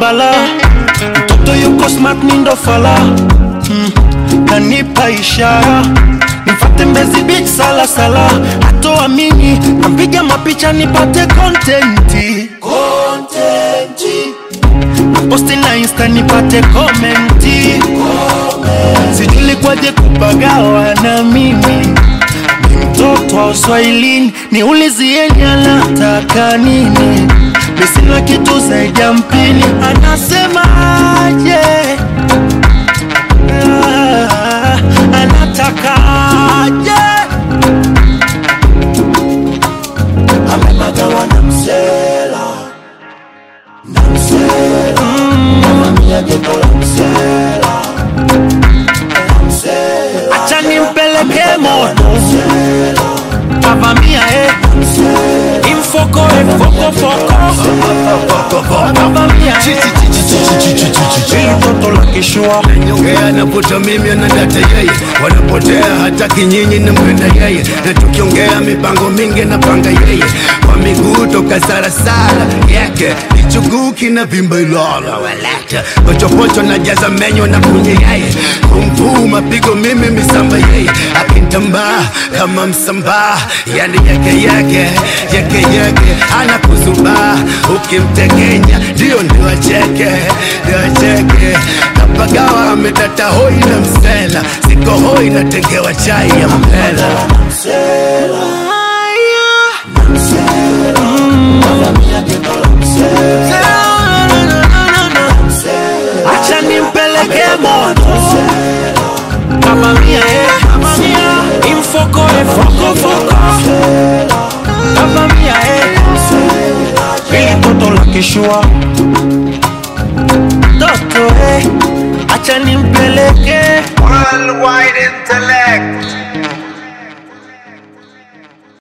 bala. Mtoto yuko smart nindo fala. Kanipa ishara nifate Mbezi Beach sala sala. Hatoamini nampiga mapicha nipate contenti. Posti na Insta nipate komenti. Sijuli kwaje kupagawa na mimi. Ni mtoto wa Uswahilini, niulizieni anataka nini. Misina kitu zaidi ya mpini. Anasema aje, anataka aje. Amepagawa na msela, na msela. Mama mia geto la msela, na msela. Acha nimpeleke moto Avamia Infoko Avamia Toto la kishua Nyongea naputa mimi anadata yeye. Wanapotea hata kinyinyi na mwenda yeye. Na tukiongea mipango mingi na panga yeye. Kwa miguu toka sarasara yake Nichuguki na vimba ilala walata. Pocho na jaza menyo na kunye yeye. Kumfu mapigo mimi misamba yeye. Akintamba kama msamba. Yani yake anakuzuba. Ukimtekenya ndio acheke. Kapagawa ametata hoi na msela. Siko hoi na tengewa chai ya mpela. Acha nimpeleke moto Avamia Infoko Avamia Ili toto la kishua Toto acha nimpeleke Worldwide intellect.